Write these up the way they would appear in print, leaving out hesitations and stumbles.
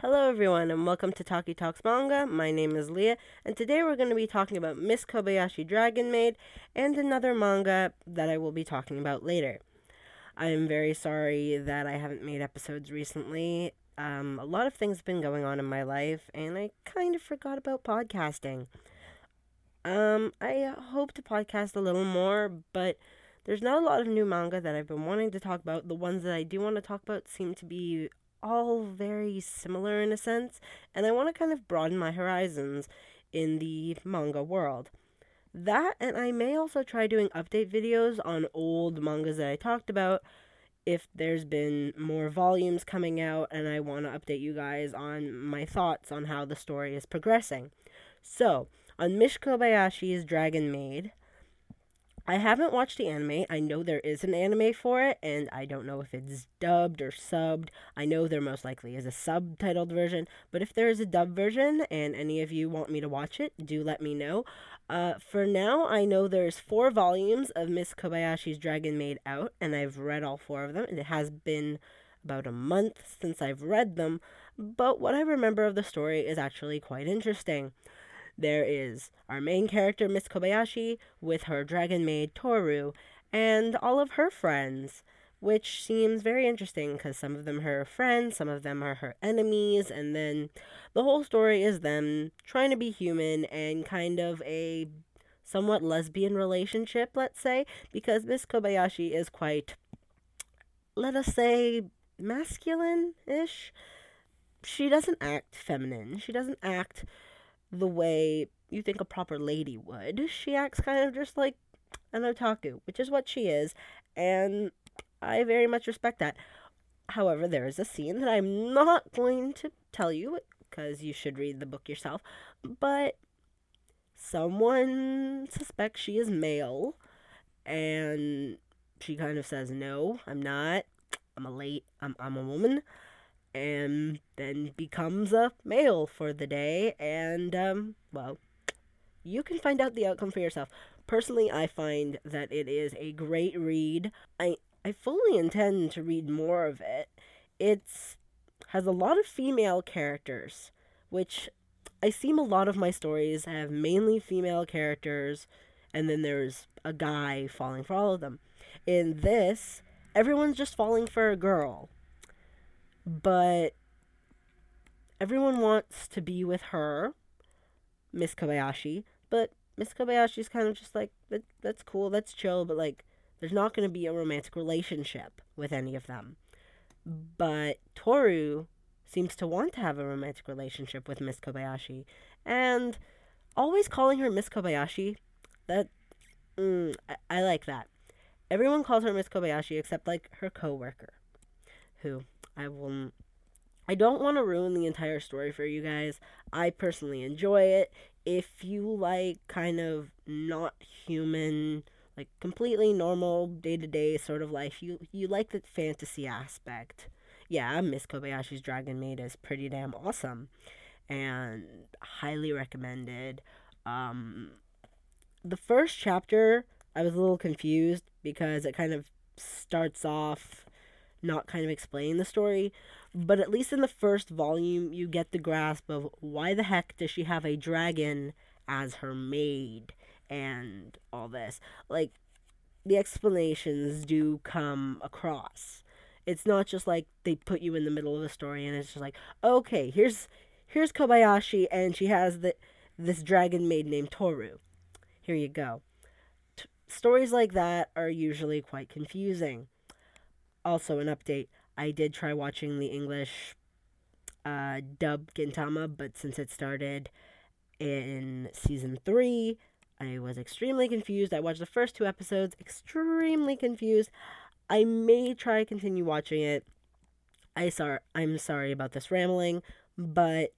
Hello, everyone, and welcome to Talkie Talks Manga. My name is Leah, and today we're going to be talking about Miss Kobayashi Dragon Maid and another manga that I will be talking about later. I am very sorry that I haven't made episodes recently. A lot of things have been going on in my life, and I kind of forgot about podcasting. I hope to podcast a little more, but there's not a lot of new manga that I've been wanting to talk about. The ones that I do want to talk about seem to be all very similar in a sense, and I want to kind of broaden my horizons in the manga world. That, and I may also try doing update videos on old mangas that I talked about if there's been more volumes coming out, and I want to update you guys on my thoughts on how the story is progressing. So, on Miss Kobayashi's Dragon Maid, I haven't watched the anime. I know there is an anime for it, and I don't know if it's dubbed or subbed. I know there most likely is a subtitled version, but if there is a dubbed version and any of you want me to watch it, do let me know. For now, I know there's 4 volumes of Miss Kobayashi's Dragon Maid out, and I've read all 4 of them, and it has been about a month since I've read them, but what I remember of the story is actually quite interesting. There is our main character, Miss Kobayashi, with her dragon maid, Toru, and all of her friends, which seems very interesting because some of them are her friends, some of them are her enemies, and then the whole story is them trying to be human and kind of a somewhat lesbian relationship, let's say, because Miss Kobayashi is quite, let us say, masculine ish. She doesn't act feminine. She doesn't act the way you think a proper lady would. She acts kind of just like an otaku, which is what she is, and I very much respect that. However, there is a scene that I'm not going to tell you because you should read the book yourself, but someone suspects she is male, and she kind of says, "No, I'm not. I'm a woman." And then becomes a male for the day, and well, you can find out the outcome for yourself. Personally, I find that it is a great read. I fully intend to read more of it. It's has a lot of female characters, which I seem a lot of my stories have mainly female characters, and then there's a guy falling for all of them. In this, everyone's just falling for a girl, but everyone wants to be with her, Miss Kobayashi, but Miss Kobayashi's kind of just like, that's cool, that's chill, but like, there's not going to be a romantic relationship with any of them. But Toru seems to want to have a romantic relationship with Miss Kobayashi, and always calling her Miss Kobayashi, that, I like that. Everyone calls her Miss Kobayashi except like her coworker, who I will I don't want to ruin the entire story for you guys. I personally enjoy it. If you like kind of not human, like completely normal day to day sort of life, you like the fantasy aspect. Yeah, Miss Kobayashi's Dragon Maid is pretty damn awesome and highly recommended. Um, the first chapter, I was a little confused because it kind of starts off not kind of explaining the story, but at least in the first volume, you get the grasp of why the heck does she have a dragon as her maid and all this. Like, the explanations do come across. It's not just like they put you in the middle of a story and it's just like, okay, here's Kobayashi and she has this dragon maid named Toru. Here you go. Stories like that are usually quite confusing. Also, an update. I did try watching the English dub Gintama, but since it started in season 3, I was extremely confused. I watched the first 2 episodes, extremely confused. I may try continue watching it. I'm sorry about this rambling, but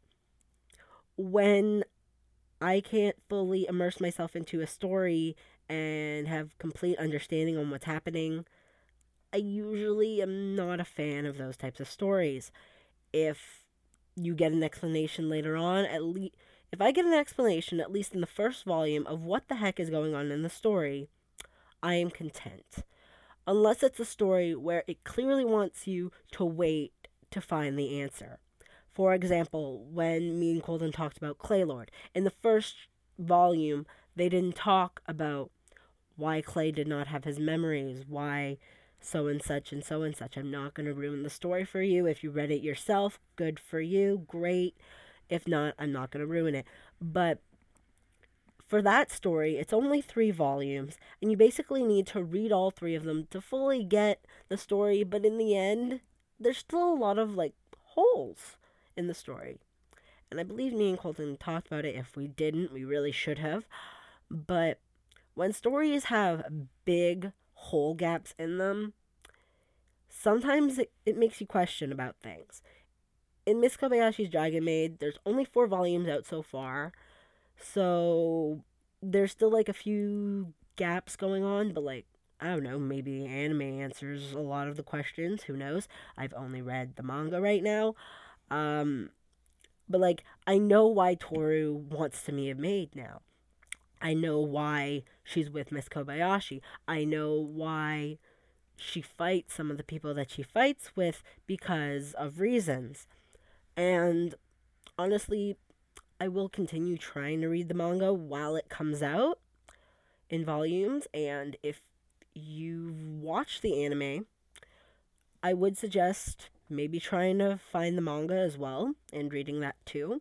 when I can't fully immerse myself into a story and have complete understanding on what's happening, I usually am not a fan of those types of stories. If you get an explanation later on, at least if I get an explanation at least in the first volume of what the heck is going on in the story, I am content. Unless it's a story where it clearly wants you to wait to find the answer. For example, when me and Colton talked about Claylord, in the first volume, they didn't talk about why Clay did not have his memories, why so and such and so and such. I'm not going to ruin the story for you. If you read it yourself, good for you, great. If not, I'm not going to ruin it. But for that story, it's only 3 volumes, and you basically need to read all 3 of them to fully get the story. But in the end, there's still a lot of like holes in the story. And I believe me and Colton talked about it. If we didn't, we really should have. But when stories have big hole gaps in them, sometimes it makes you question about things. In Miss Kobayashi's Dragon Maid, there's only 4 volumes out so far, so there's still like a few gaps going on, but like, I don't know, maybe the anime answers a lot of the questions. Who knows? I've only read the manga right now. Um, but like, I know why Toru wants to be a maid now. I know why she's with Miss Kobayashi. I know why she fights some of the people that she fights with because of reasons. And honestly, I will continue trying to read the manga while it comes out in volumes. And if you watch the anime, I would suggest maybe trying to find the manga as well and reading that too.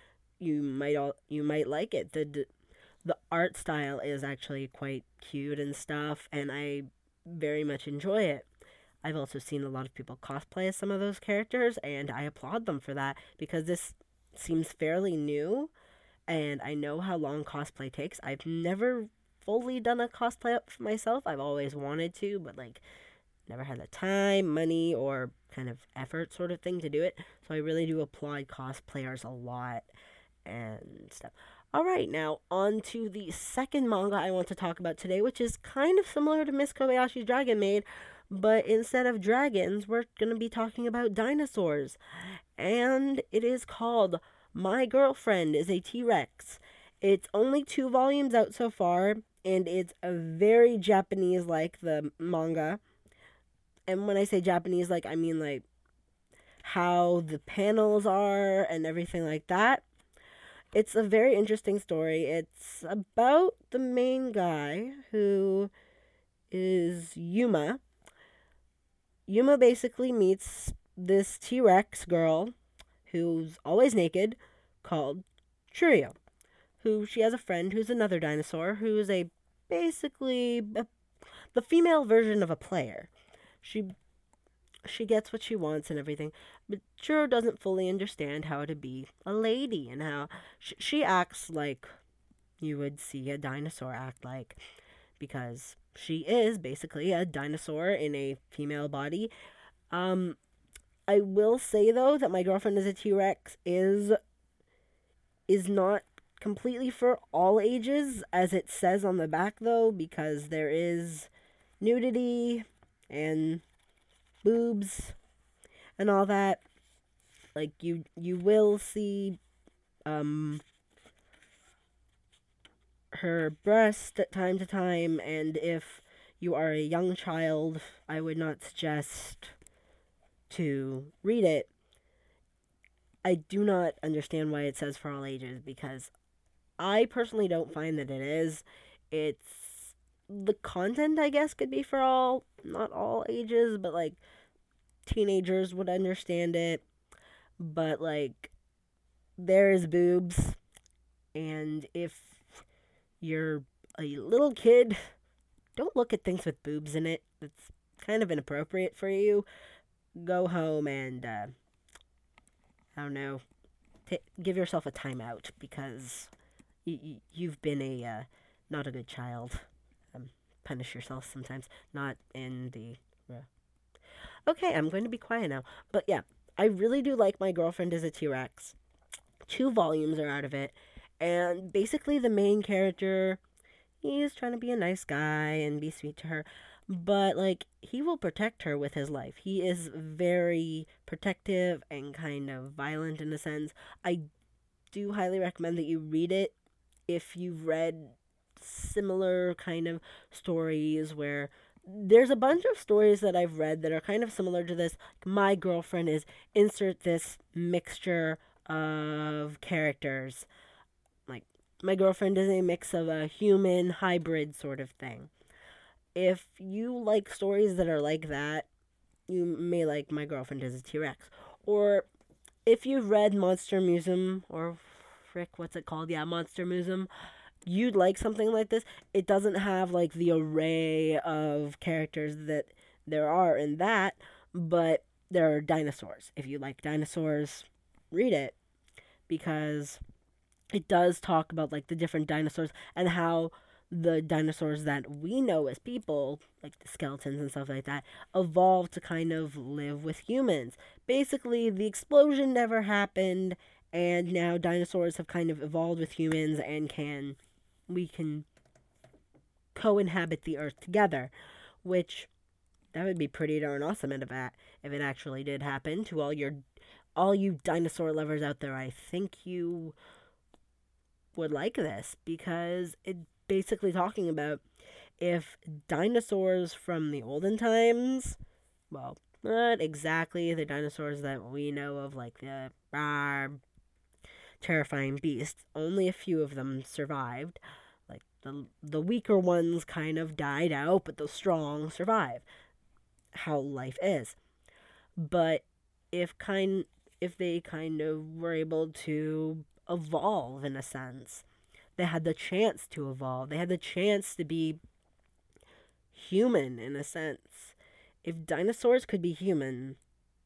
You might like it. The art style is actually quite cute and stuff, and I very much enjoy it. I've also seen a lot of people cosplay as some of those characters, and I applaud them for that because this seems fairly new, and I know how long cosplay takes. I've never fully done a cosplay up for myself. I've always wanted to, but like never had the time, money, or kind of effort sort of thing to do it. So I really do applaud cosplayers a lot and stuff. All right, now on to the second manga I want to talk about today, which is kind of similar to Miss Kobayashi's Dragon Maid, but instead of dragons, we're going to be talking about dinosaurs. And it is called My Girlfriend is a T-Rex. It's only 2 volumes out so far, and it's a very Japanese like the manga. And when I say Japanese, like, I mean like how the panels are and everything like that. It's a very interesting story. It's about the main guy who is Yuma. Yuma basically meets this T Rex girl who's always naked called Churio, who she has a friend who's another dinosaur who's the female version of a player. She she gets what she wants and everything, but Churro doesn't fully understand how to be a lady and how she acts like you would see a dinosaur act like, because she is basically a dinosaur in a female body. Um, I will say though that My Girlfriend is a T Rex is not completely for all ages, as it says on the back though, because there is nudity and boobs and all that. Like you will see um her breast at time to time, and if you are a young child, I would not suggest to read it. I do not understand why it says for all ages, because I personally don't find that it is. It's the content, I guess, could be for all, not all ages, but like teenagers would understand it. But like there's boobs, and if you're a little kid, don't look at things with boobs in it. It's kind of inappropriate for you. Go home and I don't know, give yourself a timeout because you've been a not a good child. Punish yourself sometimes, not in the. Okay, I'm going to be quiet now. But yeah, I really do like My Girlfriend is a T Rex. 2 volumes are out of it, and basically the main character, he's trying to be a nice guy and be sweet to her, but like he will protect her with his life. He is very protective and kind of violent in a sense. I do highly recommend that you read it if you've read similar kind of stories where there's a bunch of stories that I've read that are kind of similar to this. My girlfriend is insert this mixture of characters. Like, my girlfriend is a mix of a human hybrid sort of thing. If you like stories that are like that, you may like My Girlfriend is a T-Rex. Or if you've read Monster Musume, or frick, what's it called? Yeah, Monster Musume. You'd like something like this. It doesn't have like the array of characters that there are in that, but there are dinosaurs. If you like dinosaurs, read it because it does talk about like the different dinosaurs and how the dinosaurs that we know as people, like the skeletons and stuff like that, evolved to kind of live with humans. Basically, the explosion never happened, and now dinosaurs have kind of evolved with humans and we can co-inhabit the earth together, which that would be pretty darn awesome if it actually did happen. To all you dinosaur lovers out there, I think you would like this because it's basically talking about if dinosaurs from the olden times, well, not exactly the dinosaurs that we know of, like the terrifying beasts. Only a few of them survived. Like the weaker ones kind of died out, but the strong survive. How life is. But if kind if they kind of were able to evolve in a sense, they had the chance to evolve. They had the chance to be human in a sense. If dinosaurs could be human,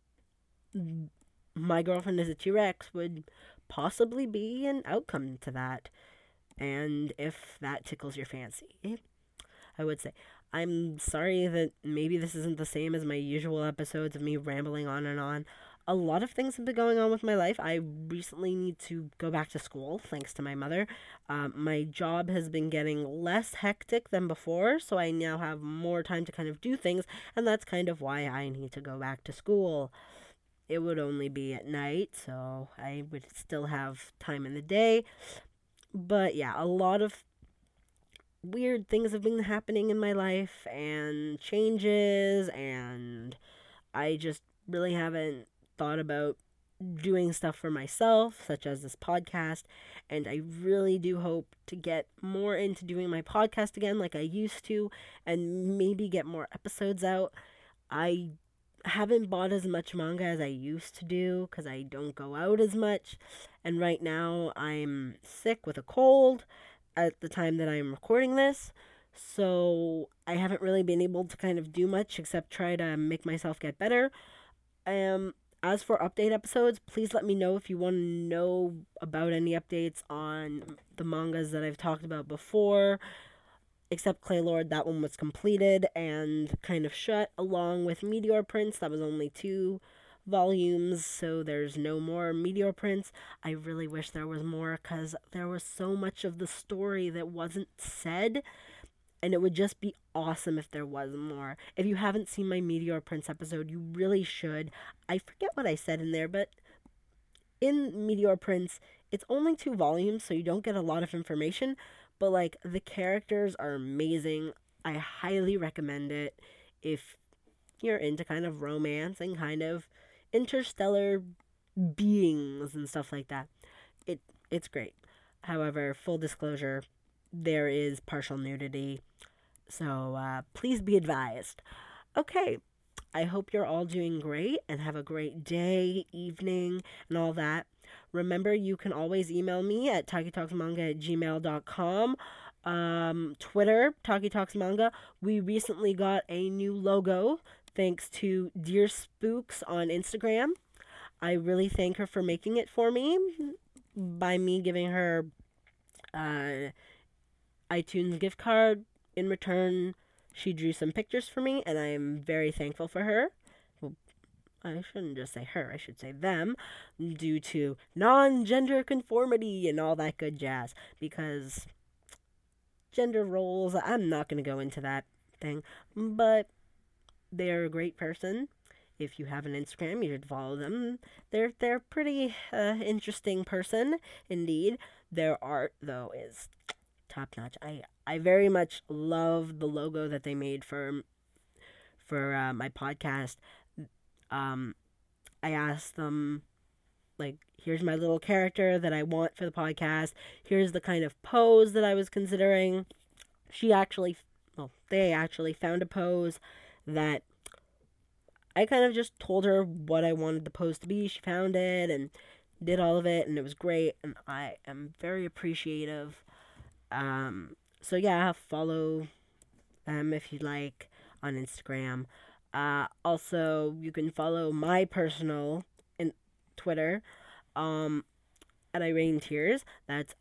My Girlfriend is a T-Rex would possibly be an outcome to that. And if that tickles your fancy, I would say. I'm sorry that maybe this isn't the same as my usual episodes of me rambling on and on. A lot of things have been going on with my life. I recently need to go back to school, thanks to my mother. My job has been getting less hectic than before, so I now have more time to kind of do things, and that's kind of why I need to go back to school. It would only be at night, so I would still have time in the day. But yeah, a lot of weird things have been happening in my life and changes, and I just really haven't thought about doing stuff for myself, such as this podcast. And I really do hope to get more into doing my podcast again, like I used to, and maybe get more episodes out. I haven't bought as much manga as I used to do because I don't go out as much. And right now I'm sick with a cold at the time that I'm recording this. So I haven't really been able to kind of do much except try to make myself get better. As for update episodes, please let me know if you want to know about any updates on the mangas that I've talked about before. Except Claylord, that one was completed and kind of shut, along with Meteor Prince. That was only 2 volumes, so there's no more Meteor Prince. I really wish there was more because there was so much of the story that wasn't said, and it would just be awesome if there was more. If you haven't seen my Meteor Prince episode, you really should. I forget what I said in there, but in Meteor Prince, it's only 2 volumes, so you don't get a lot of information, but like the characters are amazing. I highly recommend it if you're into kind of romance and kind of interstellar beings and stuff like that. It's great. However, full disclosure, there is partial nudity, so please be advised. Okay, I hope you're all doing great and have a great day, evening, and all that. Remember, you can always email me at takitalksmanga@gmail.com. Twitter, Taki Talks Manga. We recently got a new logo thanks to Dear Spooks on Instagram. I really thank her for making it for me by me giving her iTunes gift card. In return, she drew some pictures for me, and I am very thankful for her. Well, I shouldn't just say her, I should say them, due to non-gender conformity and all that good jazz, because gender roles, I'm not going to go into that thing, but they're a great person. If you have an Instagram, you should follow them. They're pretty interesting person, indeed. Their art, though, is top notch. I very much love the logo that they made for for my podcast, I asked them, like, here's my little character that I want for the podcast. Here's the kind of pose that I was considering. They actually found a pose that I kind of just told her what I wanted the pose to be. She found it and did all of it, and it was great, and I am very appreciative. So yeah, follow them if you'd like on Instagram. Also, you can follow my personal in Twitter, at Irene Tears. That's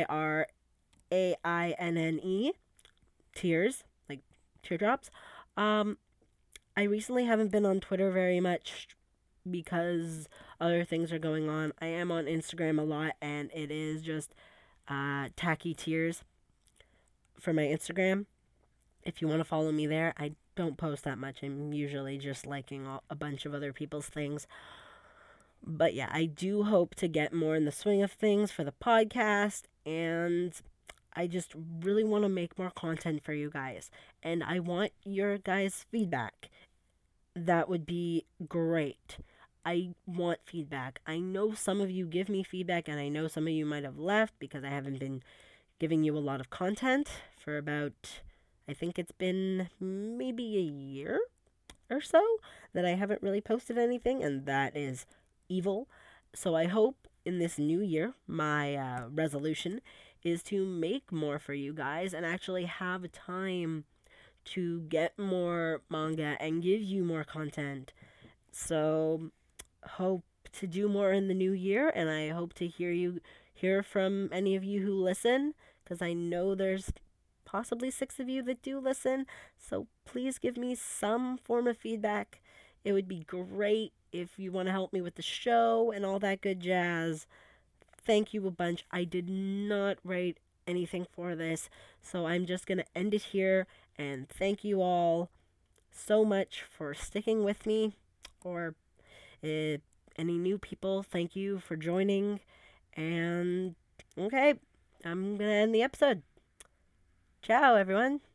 IRAINNE Tears, like teardrops. I recently haven't been on Twitter very much because other things are going on. I am on Instagram a lot, and it is just Tacky Tears for my Instagram. If you want to follow me there, I don't post that much. I'm usually just liking a bunch of other people's things. But yeah, I do hope to get more in the swing of things for the podcast, and I just really want to make more content for you guys. And I want your guys' feedback. That would be great. I want feedback. I know some of you give me feedback, and I know some of you might have left because I haven't been giving you a lot of content for about, I think it's been maybe a year or so that I haven't really posted anything, and that is evil. So I hope in this new year, my resolution is to make more for you guys and actually have time to get more manga and give you more content. So hope to do more in the new year, and I hope to hear from any of you who listen, because I know there's possibly 6 of you that do listen. So please give me some form of feedback. It would be great if you want to help me with the show and all that good jazz. Thank you a bunch. I did not write anything for this, so I'm just going to end it here. And thank you all so much for sticking with me. Or any new people, thank you for joining. And okay, I'm going to end the episode. Ciao, everyone.